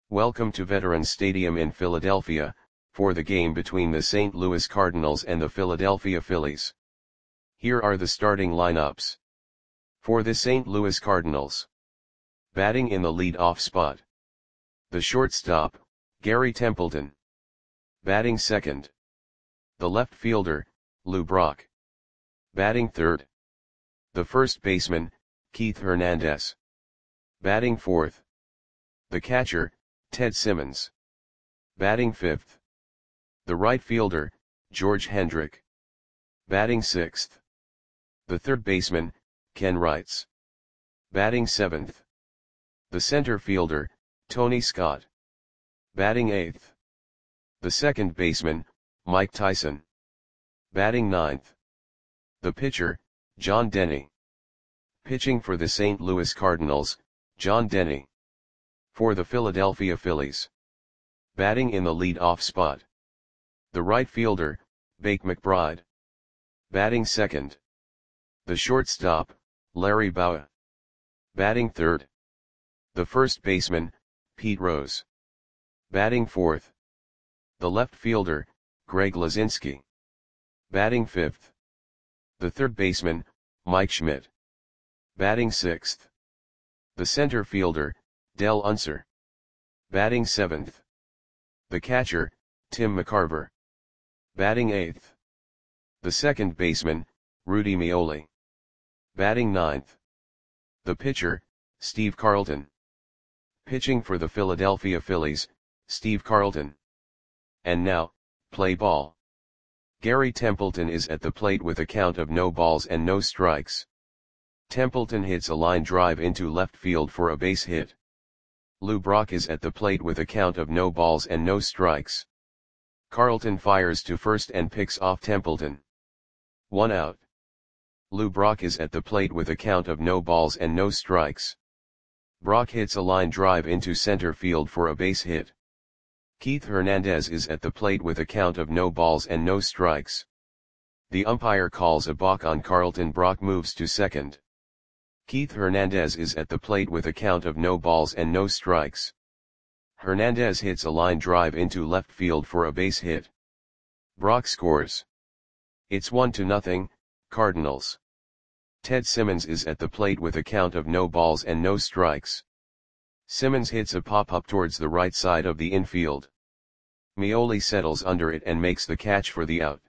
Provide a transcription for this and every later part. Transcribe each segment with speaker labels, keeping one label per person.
Speaker 1: Welcome to Veterans Stadium in Philadelphia, for the game between the St. Louis Cardinals and the Philadelphia Phillies. Here are the starting lineups. For the St. Louis Cardinals. Batting in the lead-off spot. The shortstop, Gary Templeton. Batting second. The left fielder, Lou Brock. Batting third. The first baseman, Keith Hernandez. Batting fourth. The catcher, Ted Simmons. Batting fifth. The right fielder, George Hendrick. Batting sixth. The third baseman, Ken Wrights. Batting seventh. The center fielder, Tony Scott. Batting eighth. The second baseman, Mike Tyson. Batting ninth. The pitcher, John Denny. Pitching for the St. Louis Cardinals, John Denny. For the Philadelphia Phillies. Batting in the lead-off spot. The right fielder, Bake McBride. Batting second. The shortstop, Larry Bowa. Batting third. The first baseman, Pete Rose. Batting fourth. The left fielder, Greg Luzinski. Batting fifth. The third baseman, Mike Schmidt. Batting sixth. The center fielder, Del Unser. Batting seventh. The catcher, Tim McCarver. Batting eighth. The second baseman, Rudy Meoli. Batting ninth. The pitcher, Steve Carlton. Pitching for the Philadelphia Phillies, Steve Carlton. And now, play ball. Gary Templeton is at the plate with a count of no balls and no strikes. Templeton hits a line drive into left field for a base hit. Lou Brock is at the plate with a count of no balls and no strikes. Carlton fires to first and picks off Templeton. 1 out. Lou Brock is at the plate with a count of no balls and no strikes. Brock hits a line drive into center field for a base hit. Keith Hernandez is at the plate with a count of no balls and no strikes. The umpire calls a balk on Carlton. Brock moves to second. Keith Hernandez is at the plate with a count of no balls and no strikes. Hernandez hits a line drive into left field for a base hit. Brock scores. It's 1-0, Cardinals. Ted Simmons is at the plate with a count of no balls and no strikes. Simmons hits a pop-up towards the right side of the infield. Meoli settles under it and makes the catch for the out.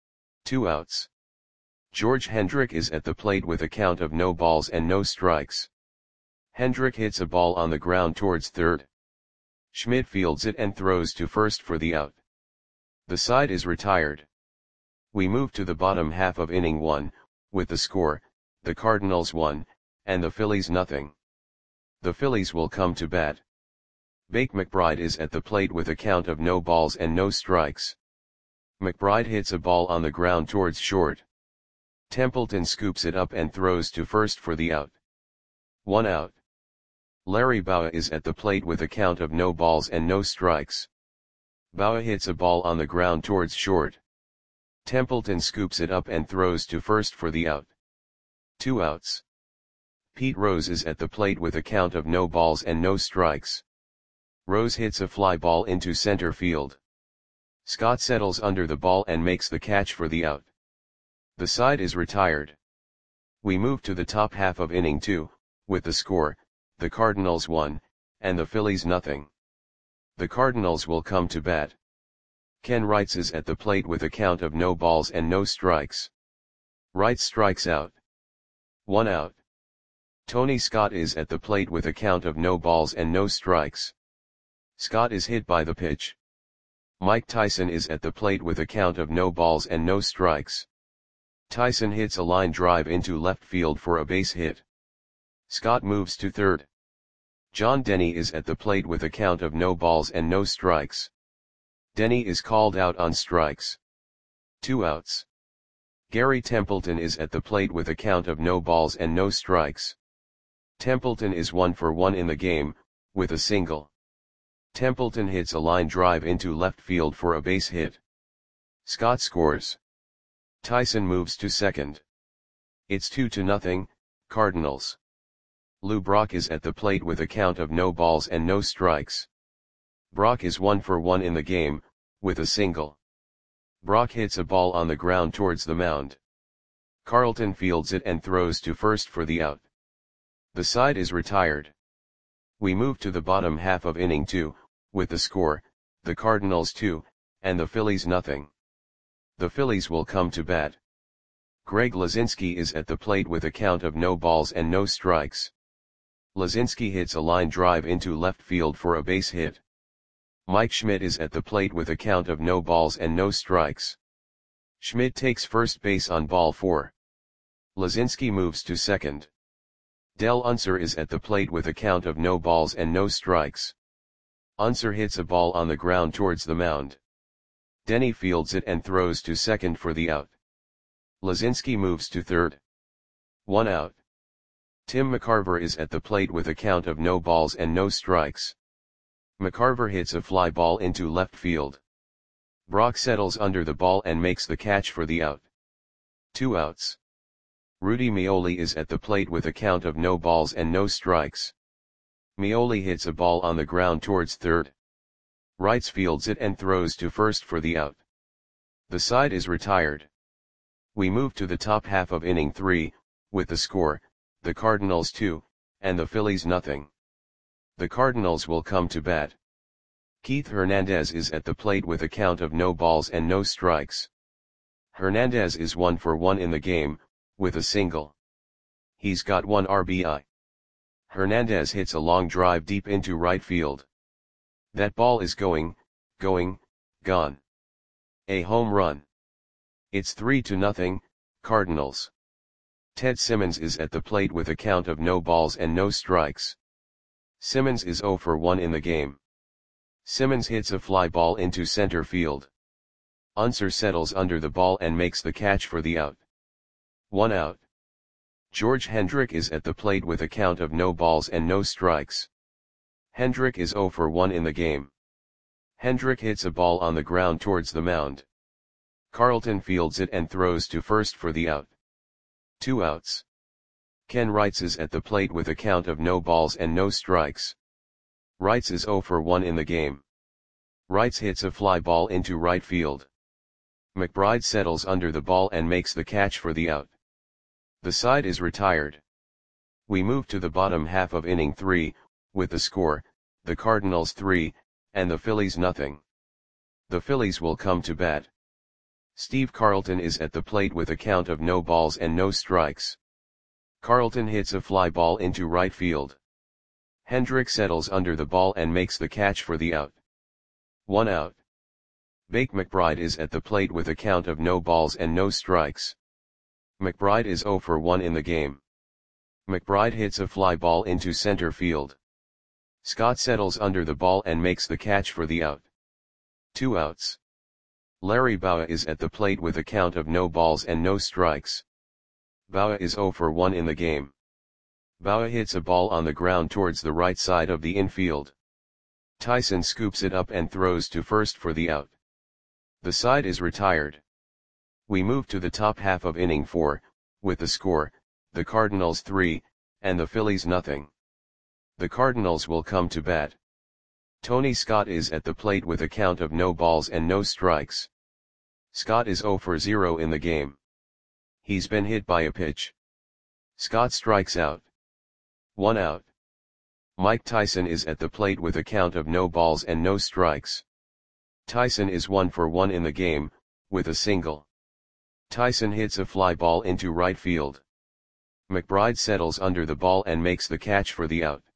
Speaker 1: 2 outs. George Hendrick is at the plate with a count of no balls and no strikes. Hendrick hits a ball on the ground towards third. Schmidt fields it and throws to first for the out. The side is retired. We move to the bottom half of inning 1, with the score, the Cardinals 1, and the Phillies 0. The Phillies will come to bat. Bake McBride is at the plate with a count of no balls and no strikes. McBride hits a ball on the ground towards short. Templeton scoops it up and throws to first for the out. 1 out. Larry Bowa is at the plate with a count of no balls and no strikes. Bowa hits a ball on the ground towards short. Templeton scoops it up and throws to first for the out. 2 outs. Pete Rose is at the plate with a count of no balls and no strikes. Rose hits a fly ball into center field. Scott settles under the ball and makes the catch for the out. The side is retired. We move to the top half of inning 2, with the score, the Cardinals 1, and the Phillies 0. The Cardinals will come to bat. Ken Wrights is at the plate with a count of no balls and no strikes. Wrights strikes out. 1 out. Tony Scott is at the plate with a count of no balls and no strikes. Scott is hit by the pitch. Mike Tyson is at the plate with a count of no balls and no strikes. Tyson hits a line drive into left field for a base hit. Scott moves to third. John Denny is at the plate with a count of no balls and no strikes. Denny is called out on strikes. 2 outs. Gary Templeton is at the plate with a count of no balls and no strikes. Templeton is 1 for 1 in the game, with a single. Templeton hits a line drive into left field for a base hit. Scott scores. Tyson moves to second. It's 2-0, Cardinals. Lou Brock is at the plate with a count of no balls and no strikes. Brock is 1 for 1 in the game, with a single. Brock hits a ball on the ground towards the mound. Carlton fields it and throws to first for the out. The side is retired. We move to the bottom half of inning 2, with the score, the Cardinals 2, and the Phillies nothing. The Phillies will come to bat. Greg Luzinski is at the plate with a count of no balls and no strikes. Luzinski hits a line drive into left field for a base hit. Mike Schmidt is at the plate with a count of no balls and no strikes. Schmidt takes first base on ball 4. Luzinski moves to second. Del Unser is at the plate with a count of no balls and no strikes. Unser hits a ball on the ground towards the mound. Denny fields it and throws to second for the out. Luzinski moves to third. 1 out. Tim McCarver is at the plate with a count of no balls and no strikes. McCarver hits a fly ball into left field. Brock settles under the ball and makes the catch for the out. 2 outs. Rudy Meoli is at the plate with a count of no balls and no strikes. Meoli hits a ball on the ground towards third. Wrights fields it and throws to first for the out. The side is retired. We move to the top half of inning 3, with the score, the Cardinals 2, and the Phillies nothing. The Cardinals will come to bat. Keith Hernandez is at the plate with a count of no balls and no strikes. Hernandez is 1 for 1 in the game, with a single. He's got 1 RBI. Hernandez hits a long drive deep into right field. That ball is going, gone. A home run. It's 3-0, Cardinals. Ted Simmons is at the plate with a count of no balls and no strikes. Simmons is 0 for 1 in the game. Simmons hits a fly ball into center field. Unser settles under the ball and makes the catch for the out. 1 out. George Hendrick is at the plate with a count of no balls and no strikes. Hendrick is 0 for 1 in the game. Hendrick hits a ball on the ground towards the mound. Carlton fields it and throws to first for the out. 2 outs. Ken Wrights is at the plate with a count of no balls and no strikes. Wrights is 0 for 1 in the game. Wrights hits a fly ball into right field. McBride settles under the ball and makes the catch for the out. The side is retired. We move to the bottom half of inning 3, with the score, the Cardinals 3, and the Phillies nothing. The Phillies will come to bat. Steve Carlton is at the plate with a count of no balls and no strikes. Carlton hits a fly ball into right field. Hendrick settles under the ball and makes the catch for the out. 1 out. Bake McBride is at the plate with a count of no balls and no strikes. McBride is 0 for 1 in the game. McBride hits a fly ball into center field. Scott settles under the ball and makes the catch for the out. 2 outs. Larry Bowa is at the plate with a count of no balls and no strikes. Bowa is 0 for 1 in the game. Bowa hits a ball on the ground towards the right side of the infield. Tyson scoops it up and throws to first for the out. The side is retired. We move to the top half of inning 4, with the score, the Cardinals 3, and the Phillies nothing. The Cardinals will come to bat. Tony Scott is at the plate with a count of no balls and no strikes. Scott is 0 for 0 in the game. He's been hit by a pitch. Scott strikes out. 1 out. Mike Tyson is at the plate with a count of no balls and no strikes. Tyson is 1 for 1 in the game, with a single. Tyson hits a fly ball into right field. McBride settles under the ball and makes the catch for the out.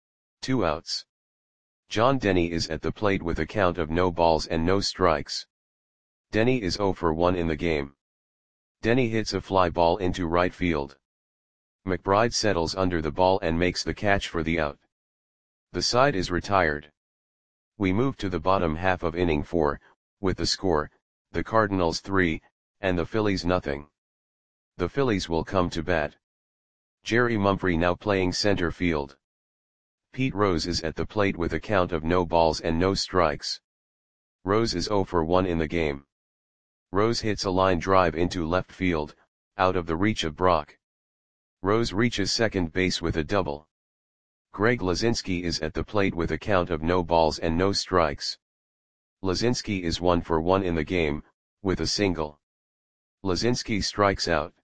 Speaker 1: 2 outs. John Denny is at the plate with a count of no balls and no strikes. Denny is 0 for 1 in the game. Denny hits a fly ball into right field. McBride settles under the ball and makes the catch for the out. The side is retired. We move to the bottom half of inning 4, with the score, the Cardinals 3, and the Phillies nothing. The Phillies will come to bat. Jerry Mumphrey now playing center field. Pete Rose is at the plate with a count of no balls and no strikes. Rose is 0 for 1 in the game. Rose hits a line drive into left field, out of the reach of Brock. Rose reaches second base with a double. Greg Lazinski is at the plate with a count of no balls and no strikes. Lazinski is 1 for 1 in the game, with a single. Lazinski strikes out.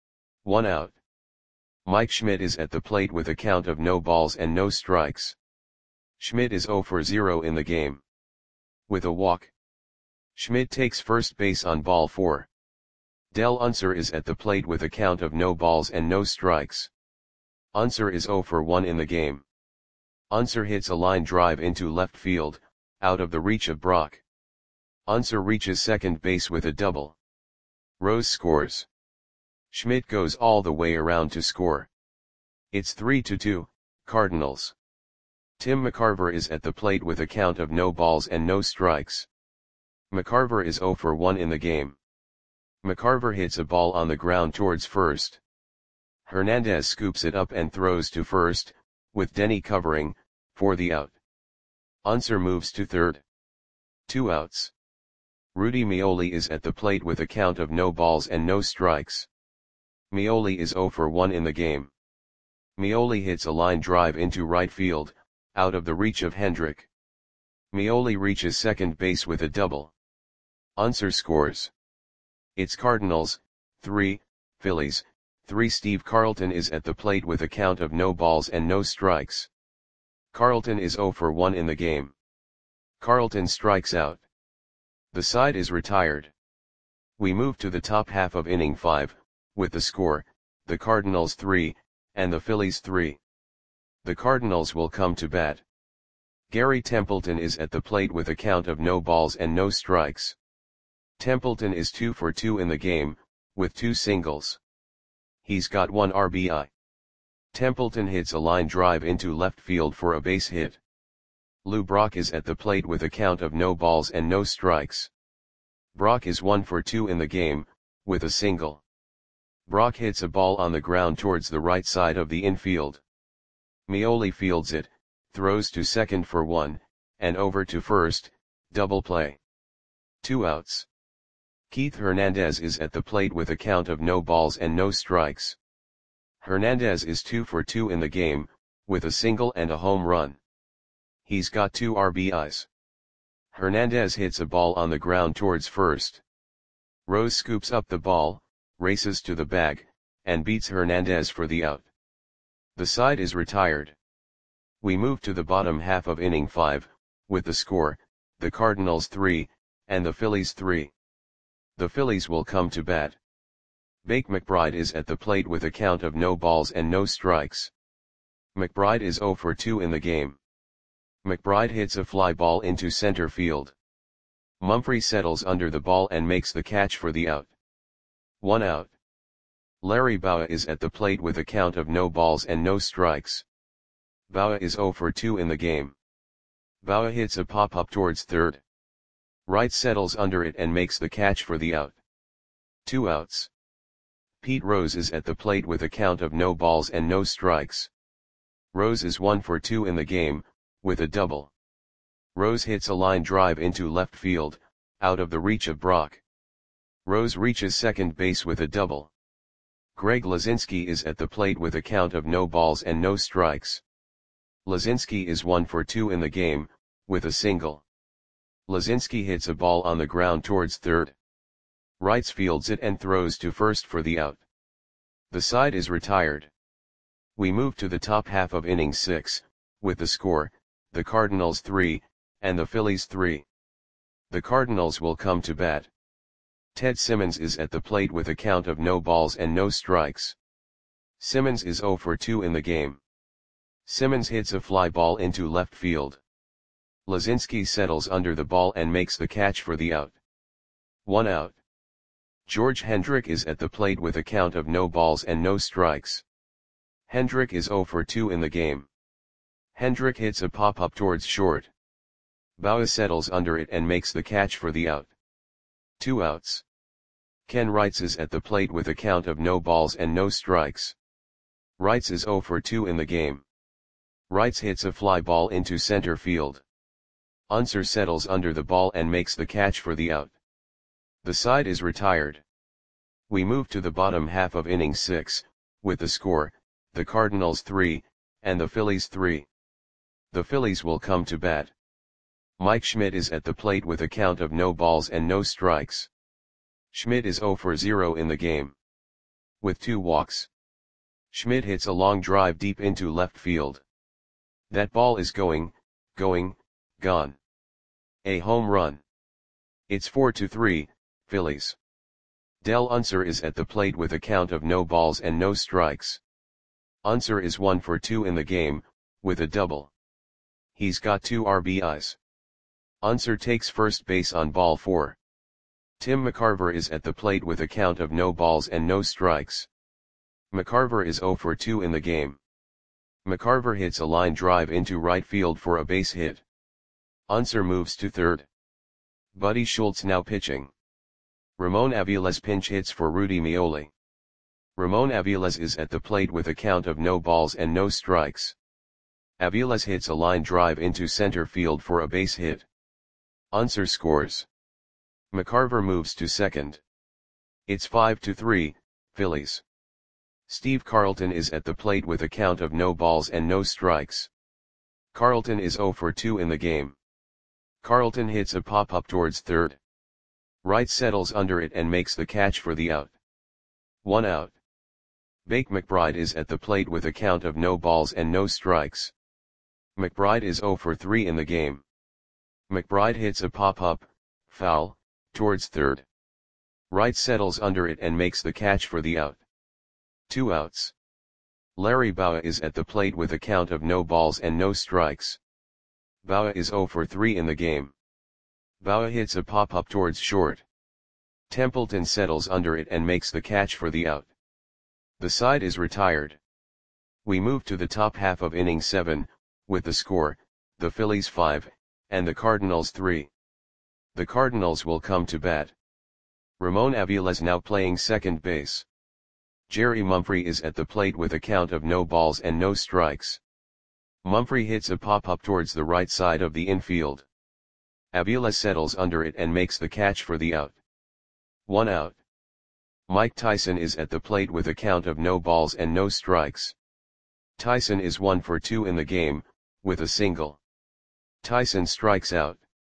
Speaker 1: 1 out. Mike Schmidt is at the plate with a count of no balls and no strikes. Schmidt is 0 for 0 in the game. With a walk. Schmidt takes first base on ball 4. Del Unser is at the plate with a count of no balls and no strikes. Unser is 0 for 1 in the game. Unser hits a line drive into left field, out of the reach of Brock. Unser reaches second base with a double. Rose scores. Schmidt goes all the way around to score. It's 3-2, Cardinals. Tim McCarver is at the plate with a count of no balls and no strikes. McCarver is 0 for 1 in the game. McCarver hits a ball on the ground towards first. Hernandez scoops it up and throws to first, with Denny covering, for the out. Unser moves to third. 2 outs. Rudy Meoli is at the plate with a count of no balls and no strikes. Meoli is 0 for 1 in the game. Meoli hits a line drive into right field, out of the reach of Hendrick. Meoli reaches second base with a double. Unser scores. It's Cardinals, 3, Phillies, 3. Steve Carlton is at the plate with a count of no balls and no strikes. Carlton is 0 for 1 in the game. Carlton strikes out. The side is retired. We move to the top half of inning 5, with the score, the Cardinals 3, and the Phillies 3. The Cardinals will come to bat. Gary Templeton is at the plate with a count of no balls and no strikes. Templeton is 2 for 2 in the game, with 2 singles. He's got 1 RBI. Templeton hits a line drive into left field for a base hit. Lou Brock is at the plate with a count of no balls and no strikes. Brock is 1 for 2 in the game, with a single. Brock hits a ball on the ground towards the right side of the infield. Meoli fields it, throws to second for 1, and over to first, double play. 2 outs. Keith Hernandez is at the plate with a count of no balls and no strikes. Hernandez is 2 for 2 in the game, with a single and a home run. He's got 2 RBIs. Hernandez hits a ball on the ground towards first. Rose scoops up the ball, races to the bag, and beats Hernandez for the out. The side is retired. We move to the bottom half of inning 5, with the score, the Cardinals 3, and the Phillies 3. The Phillies will come to bat. Bake McBride is at the plate with a count of no balls and no strikes. McBride is 0 for 2 in the game. McBride hits a fly ball into center field. Mumphrey settles under the ball and makes the catch for the out. 1 out. Larry Bowa is at the plate with a count of no balls and no strikes. Bowa is 0 for 2 in the game. Bowa hits a pop-up towards third. Wright settles under it and makes the catch for the out. 2 outs. Pete Rose is at the plate with a count of no balls and no strikes. Rose is 1 for 2 in the game, with a double. Rose hits a line drive into left field, out of the reach of Brock. Rose reaches second base with a double. Greg Lazinski is at the plate with a count of no balls and no strikes. Lazinski is 1 for 2 in the game, with a single. Lazinski hits a ball on the ground towards third. Wrights fields it and throws to first for the out. The side is retired. We move to the top half of inning 6, with the score, the Cardinals 3, and the Phillies 3. The Cardinals will come to bat. Ted Simmons is at the plate with a count of no balls and no strikes. Simmons is 0 for 2 in the game. Simmons hits a fly ball into left field. Lazinski settles under the ball and makes the catch for the out. 1 out. George Hendrick is at the plate with a count of no balls and no strikes. Hendrick is 0 for 2 in the game. Hendrick hits a pop-up towards short. Bowa settles under it and makes the catch for the out. 2 outs. Ken Wrights is at the plate with a count of no balls and no strikes. Wrights is 0 for 2 in the game. Wrights hits a fly ball into center field. Unser settles under the ball and makes the catch for the out. The side is retired. We move to the bottom half of inning 6, with the score, the Cardinals 3, and the Phillies 3. The Phillies will come to bat. Mike Schmidt is at the plate with a count of no balls and no strikes. Schmidt is 0 for 0 in the game. With 2 walks. Schmidt hits a long drive deep into left field. That ball is gone. A home run. It's 4-3, Phillies. Del Unser is at the plate with a count of no balls and no strikes. Unser is 1 for 2 in the game, with a double. He's got 2 RBIs. Unser takes first base on ball 4. Tim McCarver is at the plate with a count of no balls and no strikes. McCarver is 0 for 2 in the game. McCarver hits a line drive into right field for a base hit. Unser moves to third. Buddy Schultz now pitching. Ramon Aviles pinch hits for Rudy Meoli. Ramon Aviles is at the plate with a count of no balls and no strikes. Aviles hits a line drive into center field for a base hit. Unser scores. McCarver moves to second. It's 5-3, Phillies. Steve Carlton is at the plate with a count of no balls and no strikes. Carlton is 0 for 2 in the game. Carlton hits a pop-up towards third. Wright settles under it and makes the catch for the out. 1 out. Bake McBride is at the plate with a count of no balls and no strikes. McBride is 0 for 3 in the game. McBride hits a pop-up, foul, towards third. Wright settles under it and makes the catch for the out. 2 outs. Larry Bowa is at the plate with a count of no balls and no strikes. Bowa is 0 for 3 in the game. Bowa hits a pop-up towards short. Templeton settles under it and makes the catch for the out. The side is retired. We move to the top half of inning 7, with the score, the Phillies 5, and the Cardinals 3. The Cardinals will come to bat. Ramon Aviles now playing second base. Jerry Mumphrey is at the plate with a count of no balls and no strikes. Mumphrey hits a pop-up towards the right side of the infield. Aviles settles under it and makes the catch for the out. 1 out. Mike Tyson is at the plate with a count of no balls and no strikes. Tyson is 1 for 2 in the game, with a single. Tyson strikes out.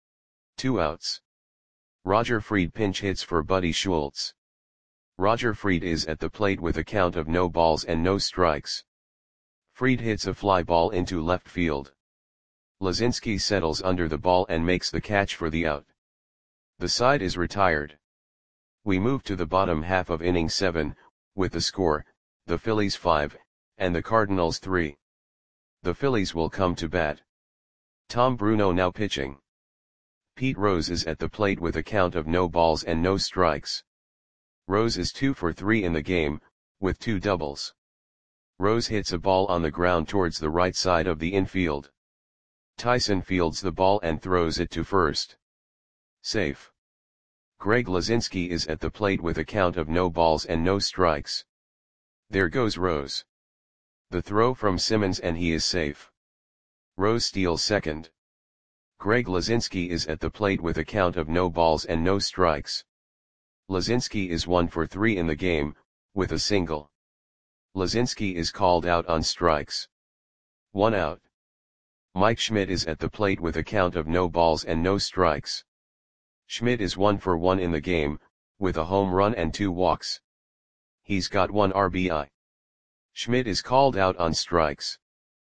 Speaker 1: 2 outs. Roger Freed pinch hits for Buddy Schultz. Roger Freed is at the plate with a count of no balls and no strikes. Freed hits a fly ball into left field. Lazinski settles under the ball and makes the catch for the out. The side is retired. We move to the bottom half of inning 7, with the score, the Phillies 5, and the Cardinals 3. The Phillies will come to bat. Tom Bruno now pitching. Pete Rose is at the plate with a count of no balls and no strikes. Rose is 2 for 3 in the game, with 2 doubles. Rose hits a ball on the ground towards the right side of the infield. Tyson fields the ball and throws it to first. Safe. Greg Lazinski is at the plate with a count of no balls and no strikes. There goes Rose. The throw from Simmons and he is safe. Rose steals second. Greg Lazinski is at the plate with a count of no balls and no strikes. Lazinski is 1 for 3 in the game, with a single. Lazinski is called out on strikes. 1 out. Mike Schmidt is at the plate with a count of no balls and no strikes. Schmidt is 1 for 1 in the game, with a home run and 2 walks. He's got 1 RBI. Schmidt is called out on strikes.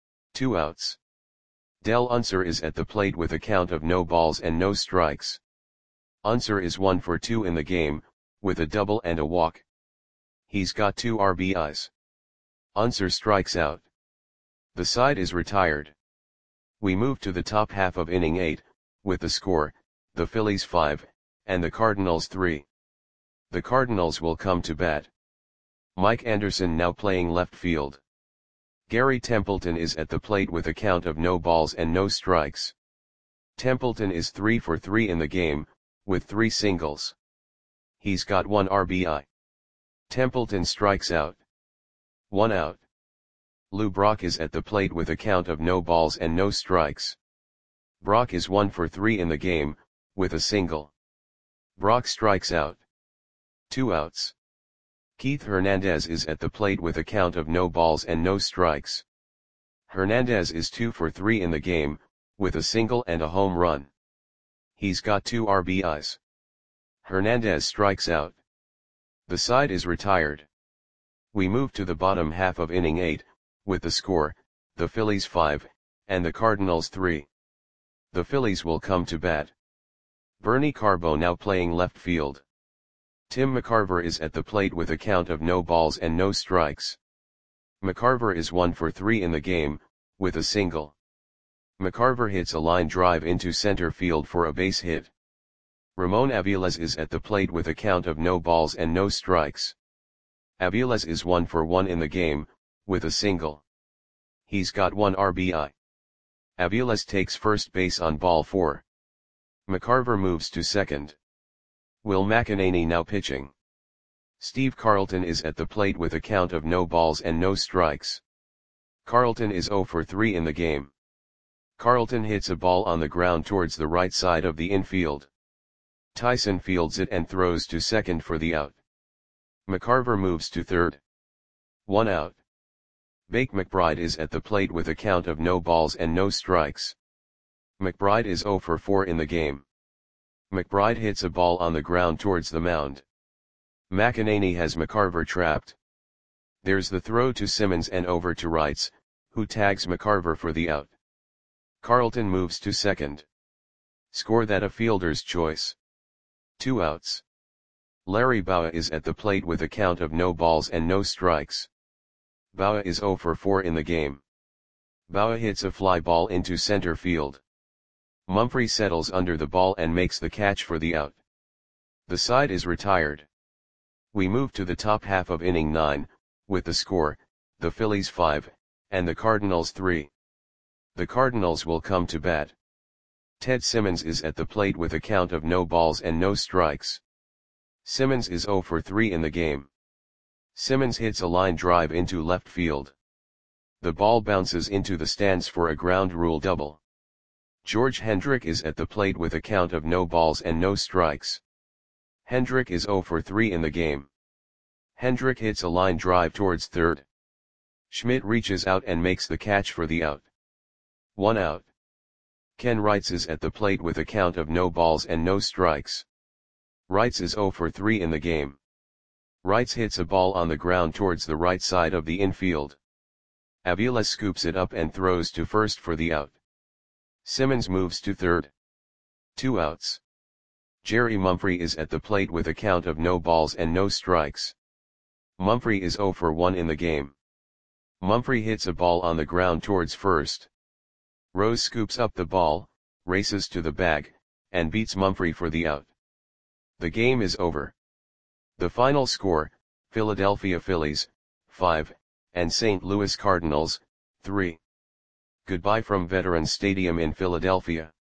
Speaker 1: 2 outs. Del Unser is at the plate with a count of no balls and no strikes. Unser is 1 for 2 in the game, with a double and a walk. He's got 2 RBIs. Unser strikes out. The side is retired. We move to the top half of inning 8, with the score, the Phillies 5, and the Cardinals 3. The Cardinals will come to bat. Mike Anderson now playing left field. Gary Templeton is at the plate with a count of no balls and no strikes. Templeton is 3 for 3 in the game, with 3 singles. He's got 1 RBI. Templeton strikes out. 1 out. Lou Brock is at the plate with a count of no balls and no strikes. Brock is 1 for 3 in the game, with a single. Brock strikes out. 2 outs. Keith Hernandez is at the plate with a count of no balls and no strikes. Hernandez is 2 for 3 in the game, with a single and a home run. He's got 2 RBIs. Hernandez strikes out. The side is retired. We move to the bottom half of inning 8, with the score, the Phillies 5, and the Cardinals 3. The Phillies will come to bat. Bernie Carbo now playing left field. Tim McCarver is at the plate with a count of no balls and no strikes. McCarver is 1 for 3 in the game, with a single. McCarver hits a line drive into center field for a base hit. Ramon Aviles is at the plate with a count of no balls and no strikes. Aviles is 1 for 1 in the game, with a single. He's got 1 RBI. Aviles takes first base on ball 4. McCarver moves to second. Will McEnany now pitching. Steve Carlton is at the plate with a count of no balls and no strikes. Carlton is 0 for 3 in the game. Carlton hits a ball on the ground towards the right side of the infield. Tyson fields it and throws to second for the out. McCarver moves to third. 1 out. Bake McBride is at the plate with a count of no balls and no strikes. McBride is 0 for 4 in the game. McBride hits a ball on the ground towards the mound. McEnany has McCarver trapped. There's the throw to Simmons and over to Wrights, who tags McCarver for the out. Carlton moves to second. Score that a fielder's choice. 2 outs. Larry Bowa is at the plate with a count of no balls and no strikes. Bowa is 0 for 4 in the game. Bowa hits a fly ball into center field. Mumphrey settles under the ball and makes the catch for the out. The side is retired. We move to the top half of inning 9, with the score, the Phillies 5, and the Cardinals 3. The Cardinals will come to bat. Ted Simmons is at the plate with a count of no balls and no strikes. Simmons is 0 for 3 in the game. Simmons hits a line drive into left field. The ball bounces into the stands for a ground rule double. George Hendrick is at the plate with a count of no balls and no strikes. Hendrick is 0 for 3 in the game. Hendrick hits a line drive towards third. Schmidt reaches out and makes the catch for the out. 1 out. Ken Wrights is at the plate with a count of no balls and no strikes. Wrights is 0 for 3 in the game. Wrights hits a ball on the ground towards the right side of the infield. Aviles scoops it up and throws to first for the out. Simmons moves to third. 2 outs. Jerry Mumphrey is at the plate with a count of no balls and no strikes. Mumphrey is 0 for 1 in the game. Mumphrey hits a ball on the ground towards first. Rose scoops up the ball, races to the bag, and beats Mumphrey for the out. The game is over. The final score, Philadelphia Phillies, 5, and St. Louis Cardinals, 3. Goodbye from Veterans Stadium in Philadelphia.